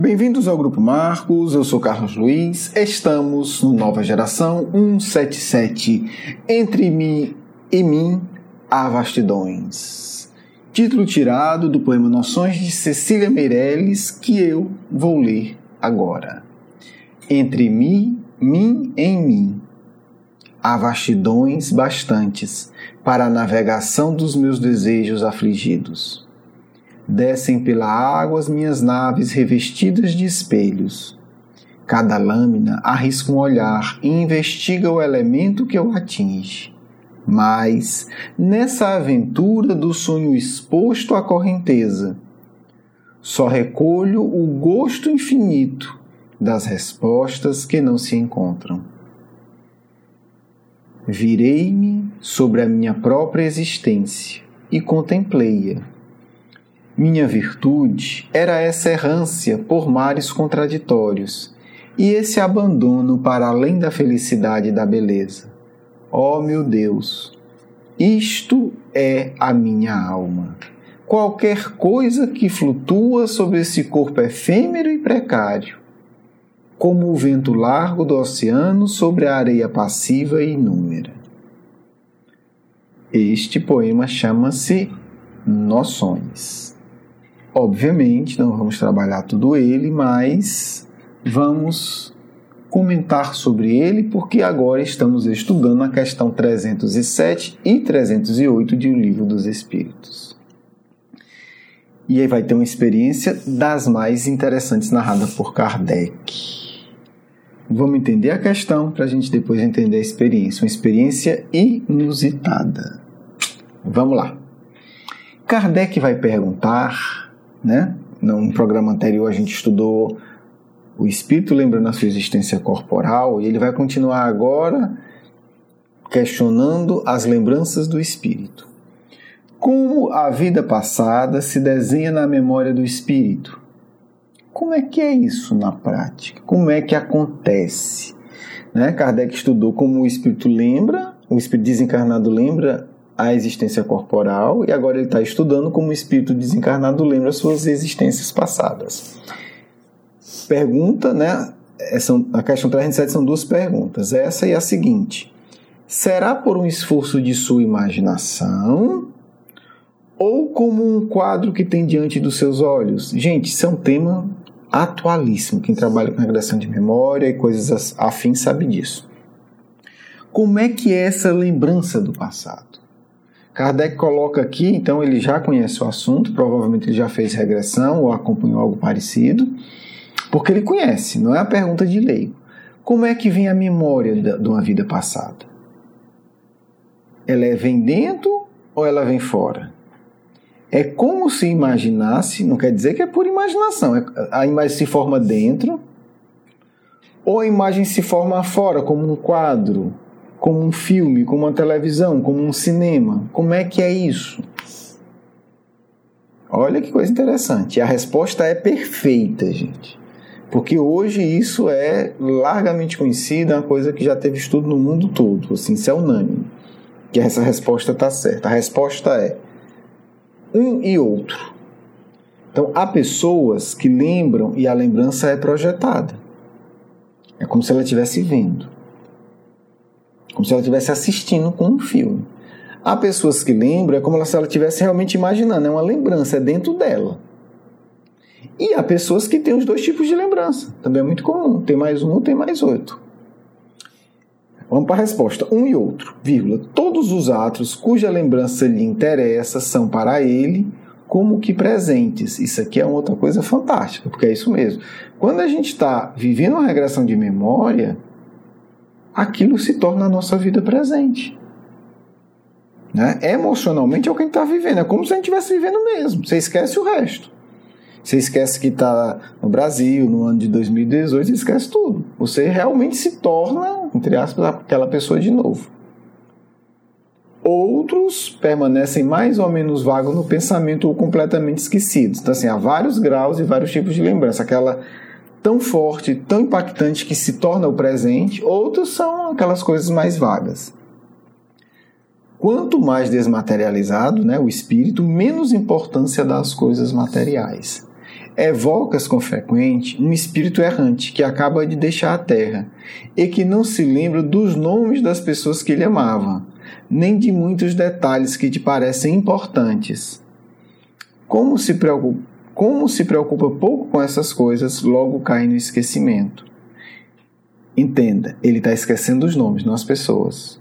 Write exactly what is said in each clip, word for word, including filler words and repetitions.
Bem-vindos ao Grupo Marcos, eu sou Carlos Luiz, estamos no Nova Geração cento e setenta e sete, Entre mim e mim há vastidões. Título tirado do poema Noções de Cecília Meirelles, que eu vou ler agora. Entre mim, mim em mim, há vastidões bastantes para a navegação dos meus desejos afligidos. Descem pela água as minhas naves revestidas de espelhos. Cada lâmina arrisca um olhar e investiga o elemento que o atinge. Mas, nessa aventura do sonho exposto à correnteza, só recolho o gosto infinito das respostas que não se encontram. Virei-me sobre a minha própria existência e contemplei-a. Minha virtude era essa errância por mares contraditórios e esse abandono para além da felicidade e da beleza. Ó meu Deus, isto é a minha alma. Qualquer coisa que flutua sobre esse corpo efêmero e precário, como o vento largo do oceano sobre a areia passiva e inúmera. Este poema chama-se Noções. Obviamente, não vamos trabalhar tudo ele, mas vamos comentar sobre ele, porque agora estamos estudando a questão trezentos e sete e trezentos e oito de O Livro dos Espíritos. E aí vai ter uma experiência das mais interessantes narrada por Kardec. Vamos entender a questão para a gente depois entender a experiência. Uma experiência inusitada. Vamos lá. Kardec vai perguntar... Né? No programa anterior a gente estudou o espírito lembrando a sua existência corporal e ele vai continuar agora questionando as lembranças do espírito. Como a vida passada se desenha na memória do espírito? Como é que é isso na prática? Como é que acontece? Né? Kardec estudou como o espírito lembra, o espírito desencarnado lembra a existência corporal, e agora ele está estudando como o espírito desencarnado lembra as suas existências passadas. Pergunta, né? Essa, a questão trezentos e sete são duas perguntas. Essa e a seguinte: será por um esforço de sua imaginação ou como um quadro que tem diante dos seus olhos? Gente, isso é um tema atualíssimo. Quem trabalha com regressão de memória e coisas afins sabe disso. Como é que é essa lembrança do passado? Kardec coloca aqui, então ele já conhece o assunto, provavelmente ele já fez regressão ou acompanhou algo parecido, porque ele conhece, não é a pergunta de leigo. Como é que vem a memória de uma vida passada? Ela vem dentro ou ela vem fora? É como se imaginasse, não quer dizer que é por imaginação, a imagem se forma dentro ou a imagem se forma fora, como um quadro, como um filme, como uma televisão, como um cinema. Como é que é isso? Olha que coisa interessante. E a resposta é perfeita, gente. Porque hoje isso é largamente conhecido, é uma coisa que já teve estudo no mundo todo. Assim, isso é unânime. Que essa resposta está certa. A resposta é um e outro. Então, há pessoas que lembram e a lembrança é projetada. É como se ela estivesse vendo. Como se ela estivesse assistindo com um filme. Há pessoas que lembram, é como se ela estivesse realmente imaginando, é uma lembrança, é dentro dela. E há pessoas que têm os dois tipos de lembrança, também é muito comum, tem mais um ou tem mais outro. Vamos para a resposta, um e outro, vírgula, todos os atos cuja lembrança lhe interessa são para ele como que presentes. Isso aqui é uma outra coisa fantástica, porque é isso mesmo. Quando a gente está vivendo uma regressão de memória, aquilo se torna a nossa vida presente. Né? Emocionalmente é o que a gente está vivendo. É como se a gente estivesse vivendo mesmo. Você esquece o resto. Você esquece que está no Brasil, no ano de dois mil e dezoito, você esquece tudo. Você realmente se torna, entre aspas, aquela pessoa de novo. Outros permanecem mais ou menos vagos no pensamento ou completamente esquecidos. Então, assim, há vários graus e vários tipos de lembrança. Aquela tão forte, tão impactante que se torna o presente, outros são aquelas coisas mais vagas. Quanto mais desmaterializado, né, o espírito, menos importância dá às coisas materiais. evocas com frequência um espírito errante que acaba de deixar a terra e que não se lembra dos nomes das pessoas que ele amava, nem de muitos detalhes que te parecem importantes. Como se preocupa, como se preocupa pouco com essas coisas, logo cai no esquecimento. Entenda, ele está esquecendo os nomes, não as pessoas.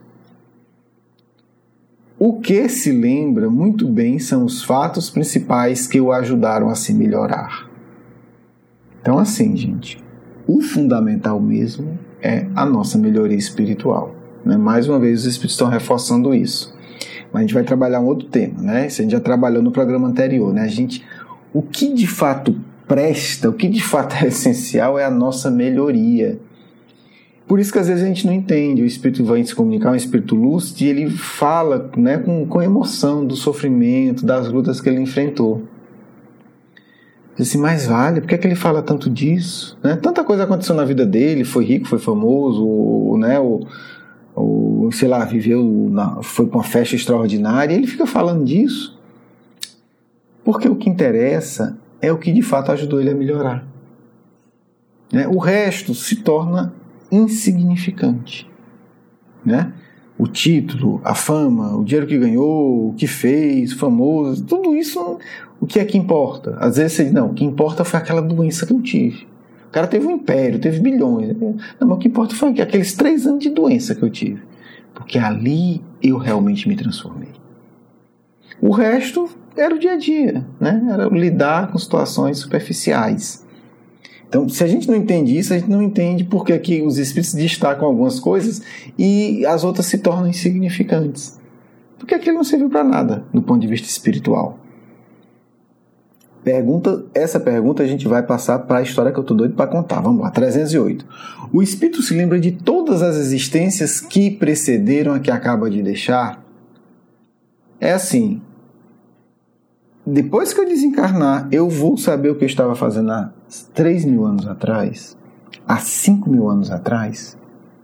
O que se lembra muito bem são os fatos principais que o ajudaram a se melhorar. Então, assim, gente, o fundamental mesmo é a nossa melhoria espiritual. Né? Mais uma vez, os espíritos estão reforçando isso. Mas a gente vai trabalhar um outro tema, né? Isso a gente já trabalhou no programa anterior, né? A gente, o que de fato presta, o que de fato é essencial é a nossa melhoria. Por isso que às vezes a gente não entende. O espírito vai se comunicar, um espírito lúcido, e ele fala, né, com, com emoção do sofrimento, das lutas que ele enfrentou. Diz assim, mais vale, por que, é que ele fala tanto disso? Né? Tanta coisa aconteceu na vida dele, foi rico, foi famoso, ou, né, ou, ou sei lá, viveu, na, foi para uma festa extraordinária, e ele fica falando disso. Porque o que interessa é o que de fato ajudou ele a melhorar. Né? O resto se torna insignificante, né? O título, a fama, o dinheiro que ganhou, o que fez, o famoso, tudo isso, o que é que importa? Às vezes você diz, não, o que importa foi aquela doença que eu tive. O cara teve um império, teve bilhões. Não, mas o que importa foi aqueles três anos de doença que eu tive. Porque ali eu realmente me transformei. O resto era o dia a dia, né? Era lidar com situações superficiais. Então, se a gente não entende isso, a gente não entende porque aqui os espíritos destacam algumas coisas e as outras se tornam insignificantes. Porque aquilo não serviu para nada, do ponto de vista espiritual. Pergunta, essa pergunta a gente vai passar para a história que eu estou doido para contar. Vamos lá, trezentos e oito. O espírito se lembra de todas as existências que precederam a que acaba de deixar? É assim... Depois que eu desencarnar, eu vou saber o que eu estava fazendo há três mil anos atrás, há cinco mil anos atrás.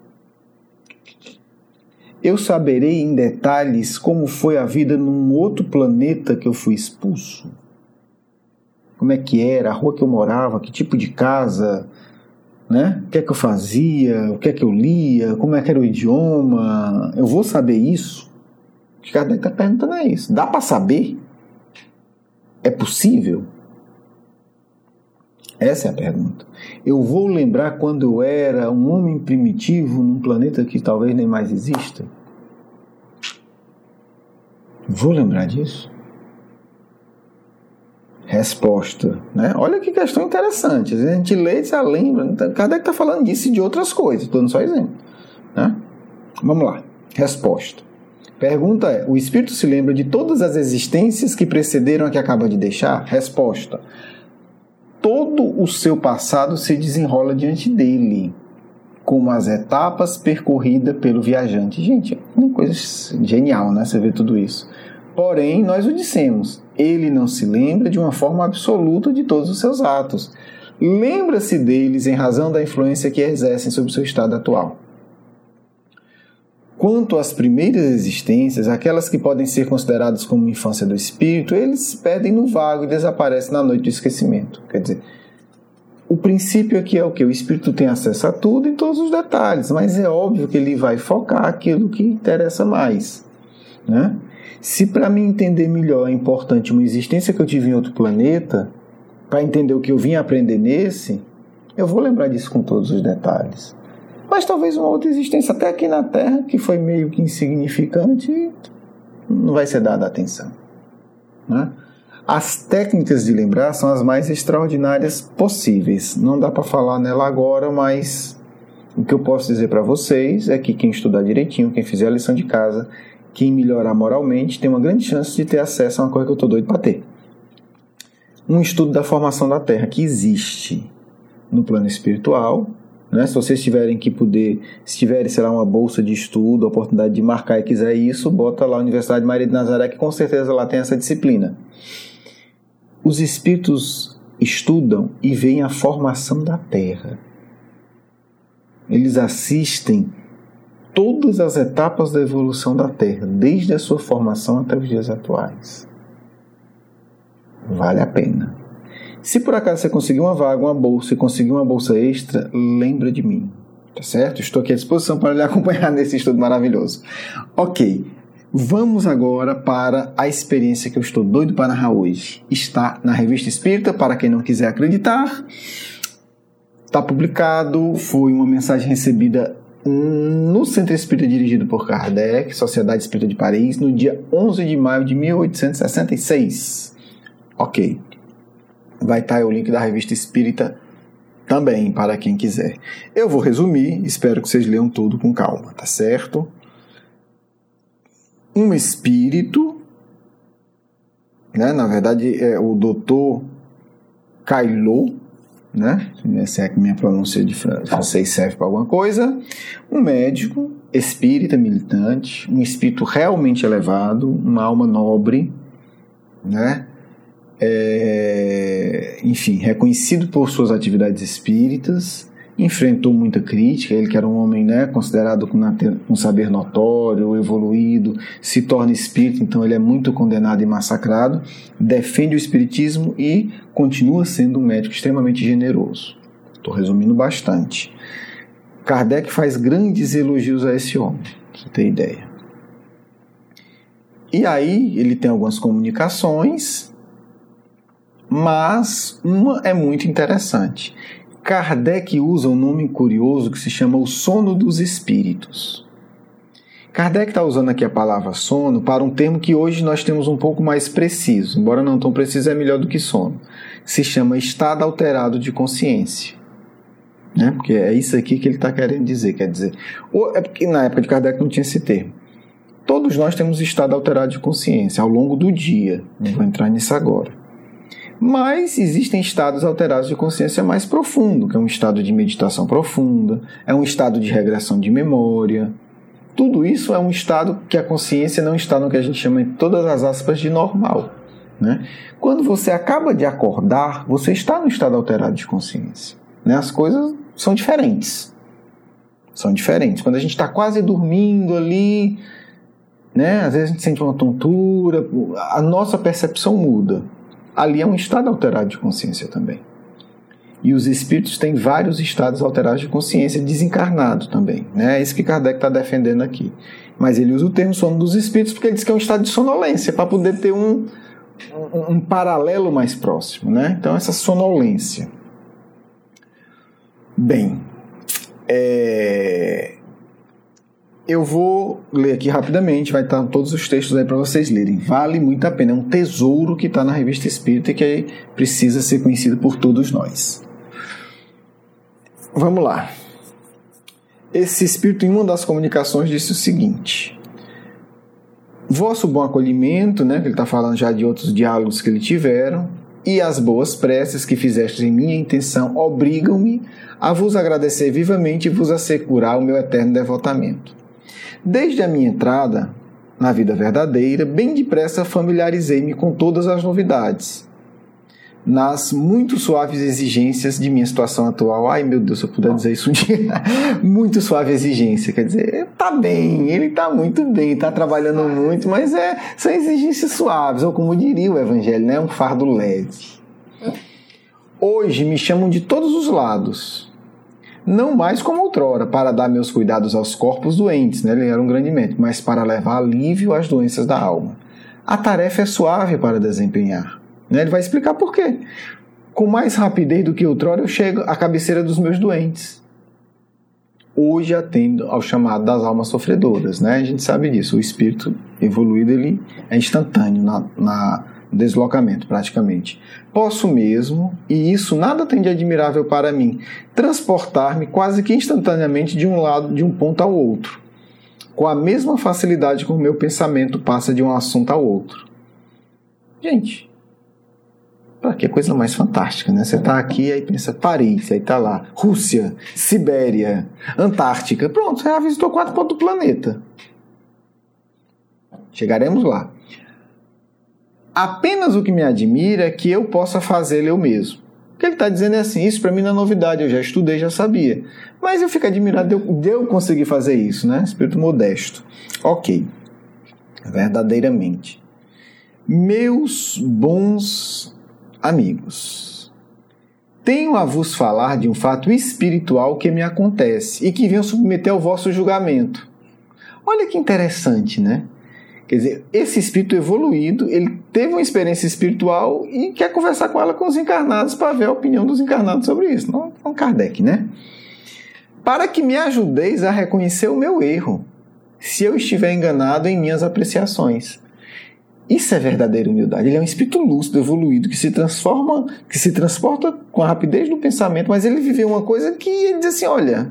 Eu saberei em detalhes como foi a vida num outro planeta que eu fui expulso. Como é que era, a rua que eu morava, que tipo de casa, né? O que é que eu fazia, o que é que eu lia, como é que era o idioma. Eu vou saber isso? O que Kardec está perguntando é isso. Dá para saber? É possível? Essa é a pergunta. Eu vou lembrar quando eu era um homem primitivo num planeta que talvez nem mais exista? Vou lembrar disso? Resposta, né? Olha que questão interessante. A gente lê e já lembra. Kardec está falando disso e de outras coisas. Estou dando só exemplo. Né? Vamos lá. Resposta. Pergunta é, o espírito se lembra de todas as existências que precederam a que acaba de deixar? Resposta. Todo o seu passado se desenrola diante dele, como as etapas percorridas pelo viajante. Gente, é uma coisa genial, né? Você vê tudo isso. Porém, nós o dissemos, ele não se lembra de uma forma absoluta de todos os seus atos. Lembra-se deles em razão da influência que exercem sobre o seu estado atual. Quanto às primeiras existências, aquelas que podem ser consideradas como infância do espírito, eles se perdem no vago e desaparecem na noite do esquecimento. Quer dizer, o princípio aqui é o que? O espírito tem acesso a tudo em todos os detalhes, mas é óbvio que ele vai focar aquilo que interessa mais. Né? Se para mim entender melhor é importante uma existência que eu tive em outro planeta, para entender o que eu vim aprender nesse, eu vou lembrar disso com todos os detalhes. Mas talvez uma outra existência até aqui na Terra, que foi meio que insignificante, não vai ser dada atenção. Né? As técnicas de lembrar são as mais extraordinárias possíveis. Não dá para falar nela agora, mas o que eu posso dizer para vocês é que quem estudar direitinho, quem fizer a lição de casa, quem melhorar moralmente, tem uma grande chance de ter acesso a uma coisa que eu estou doido para ter. Um estudo da formação da Terra, que existe no plano espiritual. Né? Se vocês tiverem que poder, se tiverem, sei lá, uma bolsa de estudo, a oportunidade de marcar e quiser isso, bota lá a Universidade Maria de Nazaré, que com certeza lá tem essa disciplina. Os espíritos estudam e veem a formação da Terra. Eles assistem todas as etapas da evolução da Terra, desde a sua formação até os dias atuais. Vale a pena. Se por acaso você conseguir uma vaga, uma bolsa, e conseguir uma bolsa extra, lembra de mim, tá certo? Estou aqui à disposição para lhe acompanhar nesse estudo maravilhoso. Ok, vamos agora para a experiência que eu estou doido para narrar hoje. Está na Revista Espírita, para quem não quiser acreditar. Está publicado, foi uma mensagem recebida no Centro Espírita dirigido por Kardec, Sociedade Espírita de Paris, no dia onze de maio de mil oitocentos e sessenta e seis. Ok. Vai estar aí o link da Revista Espírita também, para quem quiser. Eu vou resumir, espero que vocês leiam tudo com calma, tá certo? Um espírito, né, na verdade é o doutor Caillot, né, se é que minha pronúncia de francês serve para alguma coisa, um médico, espírita militante, um espírito realmente elevado, uma alma nobre, né, é, enfim, reconhecido por suas atividades espíritas, enfrentou muita crítica, ele que era um homem, né, considerado com um saber notório, evoluído, se torna espírita, então ele é muito condenado e massacrado, defende o espiritismo e continua sendo um médico extremamente generoso. Estou resumindo bastante. Kardec faz grandes elogios a esse homem, pra você ter ideia. E aí ele tem algumas comunicações, mas uma é muito interessante. Kardec usa um nome curioso que se chama o sono dos espíritos. Kardec está usando aqui a palavra sono para um termo que hoje nós temos um pouco mais preciso, embora não tão preciso, é melhor do que sono. Se chama estado alterado de consciência. Né? Porque é isso aqui que ele está querendo dizer. Quer dizer, ou é porque na época de Kardec não tinha esse termo. Todos nós temos estado alterado de consciência ao longo do dia. Não vou entrar nisso agora. Mas existem estados alterados de consciência mais profundo, que é um estado de meditação profunda, é um estado de regressão de memória. Tudo isso é um estado que a consciência não está no que a gente chama, em todas as aspas, de normal. Né? Quando você acaba de acordar, você está no estado alterado de consciência. Né? As coisas são diferentes. São diferentes. Quando a gente está quase dormindo ali, né? Às vezes a gente sente uma tontura, a nossa percepção muda. Ali é um estado alterado de consciência também. E os espíritos têm vários estados alterados de consciência, desencarnado também. Né? É isso que Kardec está defendendo aqui. Mas ele usa o termo sono dos espíritos porque ele diz que é um estado de sonolência, para poder ter um, um, um paralelo mais próximo. Né? Então, essa sonolência. Bem, é... eu vou ler aqui rapidamente, vai estar todos os textos aí para vocês lerem. Vale muito a pena, é um tesouro que está na Revista Espírita e que precisa ser conhecido por todos nós. Vamos lá. Esse espírito, em uma das comunicações, disse o seguinte: vosso bom acolhimento, né, que ele está falando já de outros diálogos que ele tiveram, e as boas preces que fizestes em minha intenção obrigam-me a vos agradecer vivamente e vos assegurar o meu eterno devotamento. Desde a minha entrada na vida verdadeira, bem depressa familiarizei-me com todas as novidades, nas muito suaves exigências de minha situação atual. Ai, meu Deus, se eu puder dizer isso um dia. Muito suave exigência, quer dizer, tá bem, ele tá muito bem, tá trabalhando muito, mas é, são exigências suaves, ou como diria o Evangelho, né, um fardo leve. Hoje me chamam de todos os lados, não mais como outrora, para dar meus cuidados aos corpos doentes, né? Ele era um grande médico, mas para levar alívio às doenças da alma. A tarefa é suave para desempenhar. Né? Ele vai explicar por quê. Com mais rapidez do que outrora, eu chego à cabeceira dos meus doentes. Hoje atendo ao chamado das almas sofredoras. Né? A gente sabe disso. O espírito evoluído ele é instantâneo na, na deslocamento, praticamente. Posso mesmo, e isso nada tem de admirável para mim, transportar-me quase que instantaneamente de um lado, de um ponto ao outro, com a mesma facilidade com o meu pensamento passa de um assunto ao outro. Gente, para que coisa mais fantástica, né? Você está aqui, aí pensa Paris, aí está lá, Rússia, Sibéria, Antártica, pronto, você já visitou quatro pontos do planeta. Chegaremos lá. Apenas o que me admira é que eu possa fazê-lo eu mesmo. O que ele está dizendo é assim, isso para mim não é novidade, eu já estudei, já sabia. Mas eu fico admirado de eu, de eu conseguir fazer isso, né? Espírito modesto. Ok. Verdadeiramente. Meus bons amigos. tenho a vos falar de um fato espiritual que me acontece e que venho submeter ao vosso julgamento. Olha que interessante, né? Quer dizer, esse espírito evoluído, ele teve uma experiência espiritual e quer conversar com ela com os encarnados para ver a opinião dos encarnados sobre isso. Não é um Kardec, né? Para que me ajudeis a reconhecer o meu erro, se eu estiver enganado em minhas apreciações. Isso é verdadeira humildade. Ele é um espírito lúcido, evoluído, que se transforma, que se transporta com a rapidez do pensamento, mas ele viveu uma coisa que ele diz assim, olha,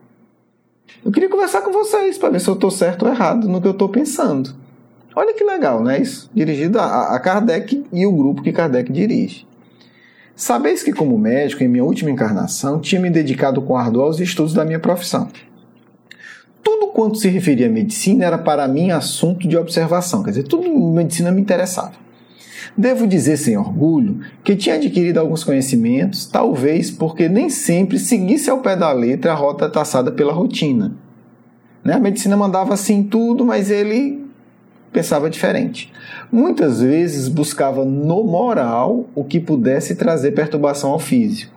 eu queria conversar com vocês para ver se eu estou certo ou errado no que eu estou pensando. Olha que legal, não é isso? Dirigido a, a Kardec e o grupo que Kardec dirige. Sabeis que, como médico, em minha última encarnação, tinha me dedicado com ardor aos estudos da minha profissão. Tudo quanto se referia à medicina era para mim assunto de observação, quer dizer, tudo em medicina me interessava. Devo dizer sem orgulho que tinha adquirido alguns conhecimentos, talvez porque nem sempre seguisse ao pé da letra a rota traçada pela rotina. Né? A medicina mandava assim tudo, mas ele pensava diferente. Muitas vezes buscava no moral o que pudesse trazer perturbação ao físico.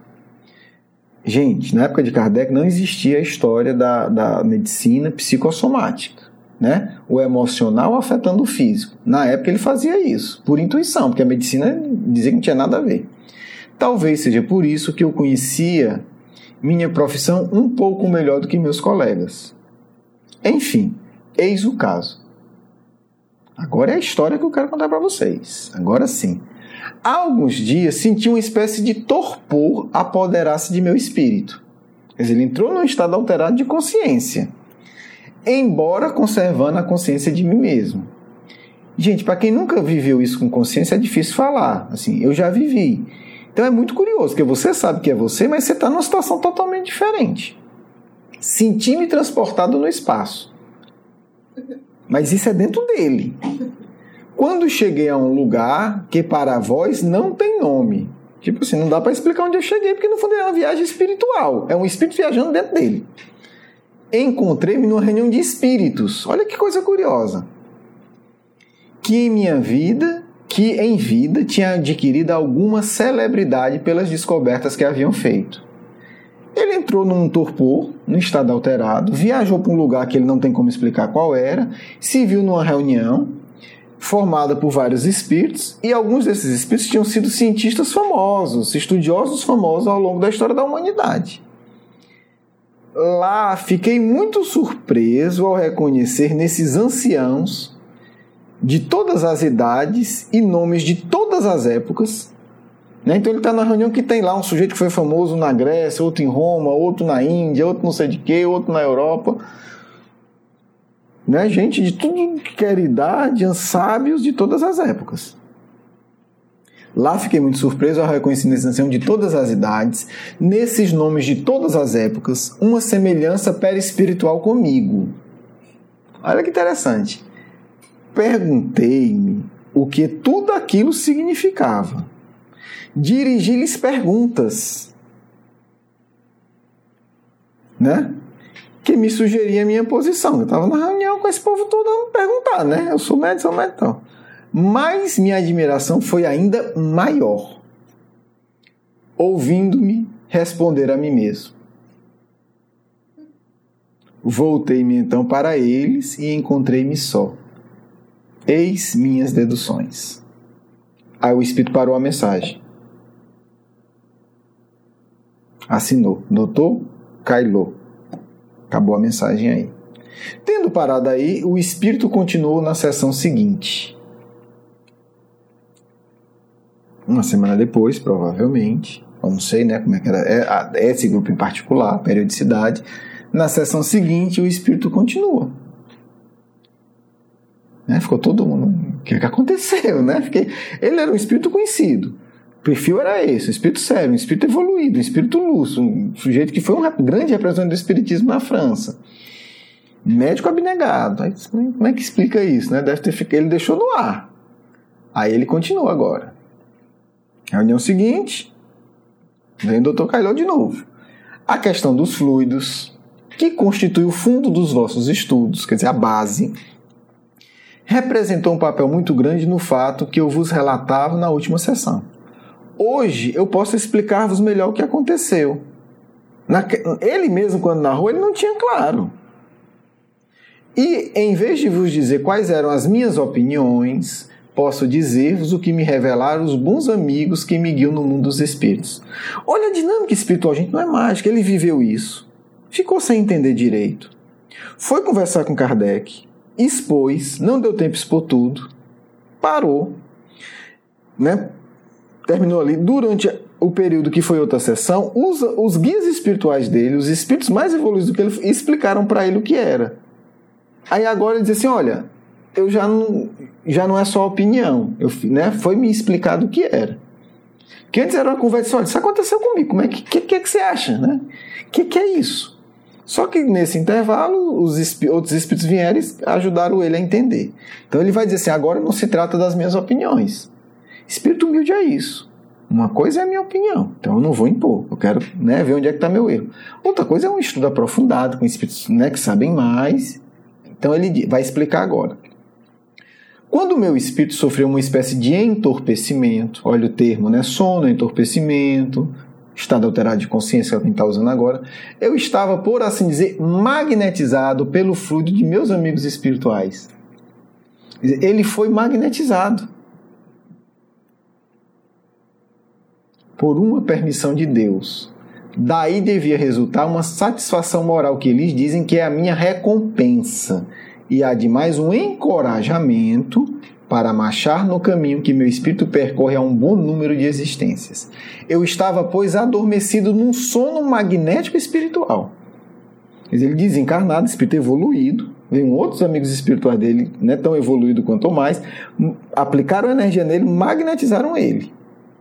Gente, na época de Kardec não existia a história da, da medicina psicossomática, né? O emocional afetando o físico. Na época ele fazia isso, por intuição, porque a medicina dizia que não tinha nada a ver. Talvez seja por isso que eu conhecia minha profissão um pouco melhor do que meus colegas. Enfim, eis o caso. Agora é a história que eu quero contar para vocês. Agora sim. Há alguns dias senti uma espécie de torpor apoderar-se de meu espírito. Quer dizer, ele entrou num estado alterado de consciência, embora conservando a consciência de mim mesmo. Gente, para quem nunca viveu isso com consciência, é difícil falar. Assim, eu já vivi. Então é muito curioso, porque você sabe que é você, mas você está numa situação totalmente diferente. Senti-me transportado no espaço. Mas isso é dentro dele. Quando cheguei a um lugar que para vós não tem nome. Tipo assim, não dá para explicar onde eu cheguei, porque no fundo é uma viagem espiritual. É um espírito viajando dentro dele. Encontrei-me numa reunião de espíritos. Olha que coisa curiosa. Que em minha vida, que em vida tinha adquirido alguma celebridade pelas descobertas que haviam feito. Ele entrou num torpor, num estado alterado, viajou para um lugar que ele não tem como explicar qual era, se viu numa reunião formada por vários espíritos, e alguns desses espíritos tinham sido cientistas famosos, estudiosos famosos ao longo da história da humanidade. Lá fiquei muito surpreso ao reconhecer nesses anciãos de todas as idades e nomes de todas as épocas. Né? Então ele está na reunião que tem lá um sujeito que foi famoso na Grécia, outro em Roma, outro na Índia, outro não sei de quê, outro na Europa. Né? Gente de tudo que era idade, sábios de todas as épocas. Lá fiquei muito surpreso ao reconhecer nesse ancião de todas as idades, nesses nomes de todas as épocas, uma semelhança perispiritual comigo. Olha que interessante. Perguntei-me o que tudo aquilo significava. Dirigi-lhes perguntas, né? Que me sugeria a minha posição. Eu estava na reunião com esse povo todo a me perguntar, né? Eu sou médico, sou médico, então. Mas minha admiração foi ainda maior, ouvindo-me responder a mim mesmo. Voltei-me então para eles e encontrei-me só. Eis minhas deduções. Aí o Espírito parou a mensagem. Assinou. doutor Kailô. Acabou a mensagem aí. Tendo parado aí, o Espírito continuou na sessão seguinte. Uma semana depois, provavelmente, eu não sei, né, como é que era é, esse grupo em particular, periodicidade. Na sessão seguinte, o Espírito continua. Né, ficou todo mundo... O que, que aconteceu, né? Fiquei, ele era um espírito conhecido. O perfil era esse, um espírito sério, um espírito evoluído, um espírito lúcido, um sujeito que foi um grande representante do espiritismo na França. Médico abnegado. Aí, como é que explica isso, né? Deve ter ficado, ele deixou no ar. Aí ele continua agora. Reunião seguinte, vem o doutor Kailô de novo. A questão dos fluidos, que constitui o fundo dos vossos estudos, quer dizer, a base, representou um papel muito grande no fato que eu vos relatava na última sessão. hoje eu posso explicar-vos melhor o que aconteceu. Naque... Ele mesmo, quando narrou, ele não tinha claro. E, em vez de vos dizer quais eram as minhas opiniões, posso dizer-vos o que me revelaram os bons amigos que me guiam no mundo dos espíritos. Olha, a dinâmica espiritual, gente, não é mágica. Ele viveu isso. Ficou sem entender direito. Foi conversar com Kardec, expôs, não deu tempo de expor tudo, parou, né? Terminou ali. Durante o período que foi outra sessão, os, os guias espirituais dele, os espíritos mais evoluídos do que ele, explicaram para ele o que era. Aí agora ele diz assim, olha, eu já não, já não é só opinião, eu, né, foi me explicado o que era. Que antes era uma conversa, olha, isso aconteceu comigo, como é que, que, que, é que você acha, né? O que, que é isso? Só que nesse intervalo, os espí- outros espíritos vieram e ajudaram ele a entender. Então ele vai dizer assim, agora não se trata das minhas opiniões. Espírito humilde é isso. Uma coisa é a minha opinião, então eu não vou impor, eu quero, né, ver onde é que está meu erro. Outra coisa é um estudo aprofundado, com espíritos, né, que sabem mais. Então ele vai explicar agora. Quando o meu espírito sofreu uma espécie de entorpecimento, olha o termo, né, sono, entorpecimento, estado alterado de consciência, que é o que a gente está usando agora, eu estava, por assim dizer, magnetizado pelo fluido de meus amigos espirituais. Ele foi magnetizado por uma permissão de Deus. Daí devia resultar uma satisfação moral que eles dizem que é a minha recompensa. E há demais um encorajamento para marchar no caminho que meu espírito percorre a um bom número de existências. Eu estava, pois, adormecido num sono magnético espiritual. Ele desencarnado, espírito evoluído, veio outros amigos espirituais dele, não é tão evoluído quanto ou mais, aplicaram energia nele, magnetizaram ele.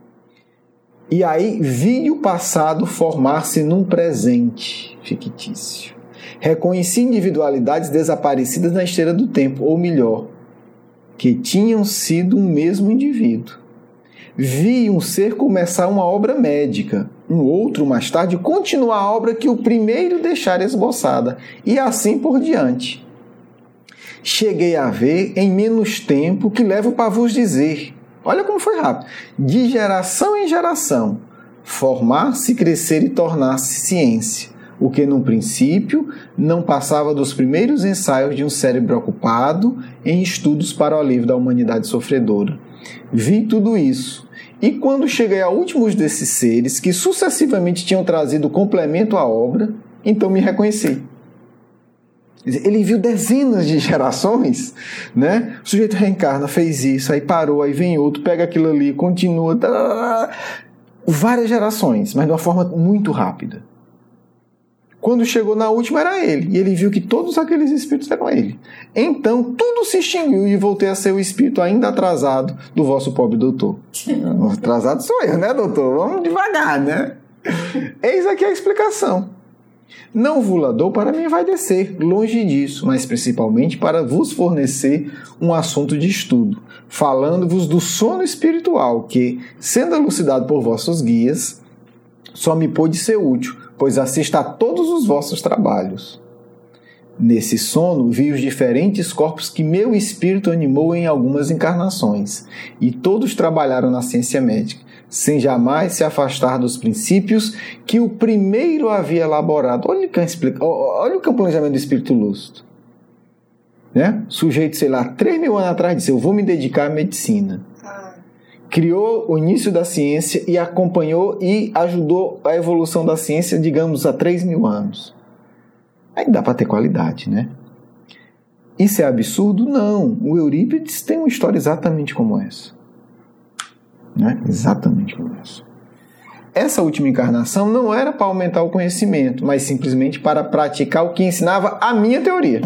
E aí vi o passado formar-se num presente fictício. Reconheci individualidades desaparecidas na esteira do tempo, ou melhor, que tinham sido um mesmo indivíduo. Vi um ser começar uma obra médica, um outro, mais tarde, continuar a obra que o primeiro deixara esboçada, e assim por diante. Cheguei a ver, em menos tempo, que levo para vos dizer, olha como foi rápido, de geração em geração, formar-se, crescer e tornar-se ciência, o que, num princípio, não passava dos primeiros ensaios de um cérebro ocupado em estudos para o alívio da humanidade sofredora. Vi tudo isso, e quando cheguei a últimos desses seres, que sucessivamente tinham trazido complemento à obra, então me reconheci. Ele viu dezenas de gerações, né? O sujeito reencarna, fez isso, aí parou, aí vem outro, pega aquilo ali, continua, tá, tá, tá, várias gerações, mas de uma forma muito rápida. Quando chegou na última era ele, e ele viu que todos aqueles espíritos eram ele. Então tudo se extinguiu e voltei a ser o espírito ainda atrasado do vosso pobre doutor. Atrasado sou eu, né, doutor? Vamos devagar, né? Eis aqui a explicação. Não vos dou para me envaidecer, longe disso, mas principalmente para vos fornecer um assunto de estudo, falando-vos do sono espiritual que, sendo elucidado por vossos guias, só me pôde ser útil, pois assisto a todos os vossos trabalhos. Nesse sono vi os diferentes corpos que meu espírito animou em algumas encarnações, e todos trabalharam na ciência médica, sem jamais se afastar dos princípios que o primeiro havia elaborado. Olha o que é, olha o que é o planejamento do espírito lúcido. Né? Sujeito, sei lá, três mil anos atrás disse, eu vou me dedicar à medicina. Criou o início da ciência e acompanhou e ajudou a evolução da ciência, digamos, há três mil anos. Aí dá para ter qualidade, né? Isso é absurdo? Não. O Eurípides tem uma história exatamente como essa. Né? Exatamente como essa. Essa última encarnação não era para aumentar o conhecimento, mas simplesmente para praticar o que ensinava a minha teoria.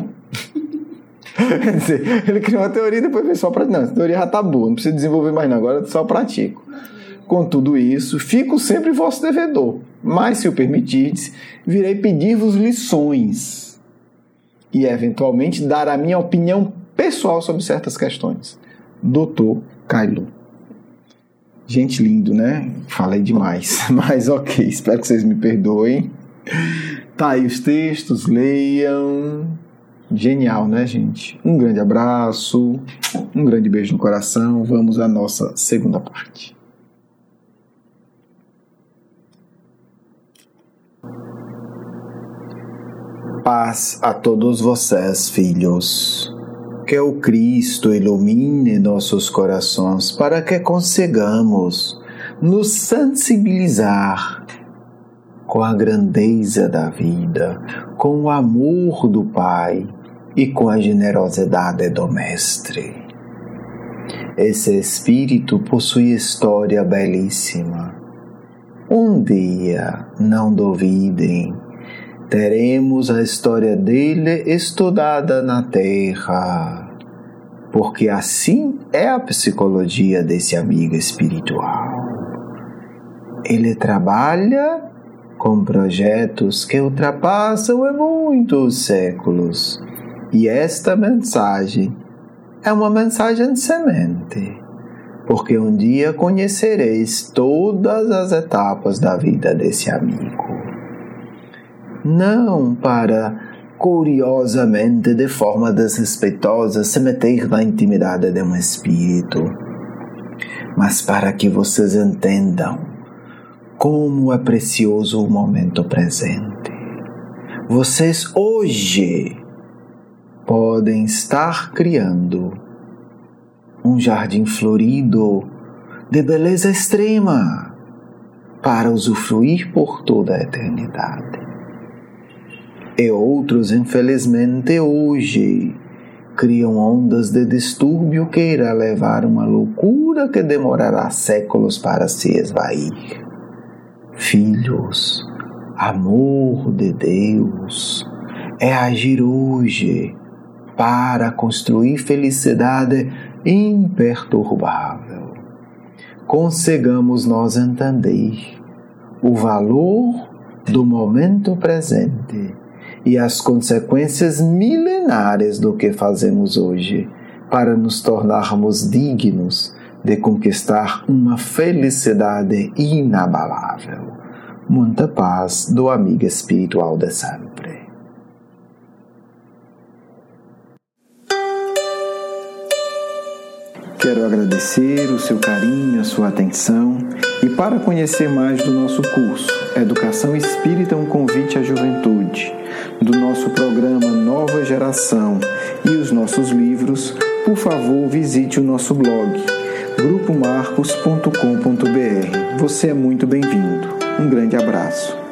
Quer dizer, ele criou uma teoria e depois fez só para... Não, essa teoria já está boa, não precisa desenvolver mais não, agora só pratico. Com tudo isso, fico sempre vosso devedor, mas se o permitirdes, virei pedir-vos lições e eventualmente dar a minha opinião pessoal sobre certas questões. doutor Kailô. Gente, lindo, né? Falei demais, mas ok, espero que vocês me perdoem. Tá aí os textos, leiam. Genial, né, gente? Um grande abraço, um grande beijo no coração. Vamos à nossa segunda parte. paz a todos vocês, filhos. Que o Cristo ilumine nossos corações para que consigamos nos sensibilizar com a grandeza da vida, com o amor do Pai e com a generosidade do Mestre. Esse Espírito possui história belíssima. Um dia, não duvidem, teremos a história dele estudada na Terra, porque assim é a psicologia desse amigo espiritual. Ele trabalha com projetos que ultrapassam em muitos séculos, e esta mensagem é uma mensagem semente, porque um dia conhecereis todas as etapas da vida desse amigo. Não para, curiosamente, de forma desrespeitosa, se meter na intimidade de um espírito, mas para que vocês entendam como é precioso o momento presente. Vocês hoje podem estar criando um jardim florido de beleza extrema para usufruir por toda a eternidade. E outros, infelizmente, hoje criam ondas de distúrbio que irá levar uma loucura que demorará séculos para se esvair. Filhos, amor de Deus é agir hoje para construir felicidade imperturbável. Consigamos nós entender o valor do momento presente e as consequências milenares do que fazemos hoje para nos tornarmos dignos de conquistar uma felicidade inabalável. Muita paz do amigo espiritual de sempre. Quero agradecer o seu carinho, a sua atenção, e para conhecer mais do nosso curso Educação Espírita, um convite à juventude, do nosso programa Nova Geração e os nossos livros, por favor, visite o nosso blog grupo marcos ponto com ponto b r. Você é muito bem-vindo. Um grande abraço.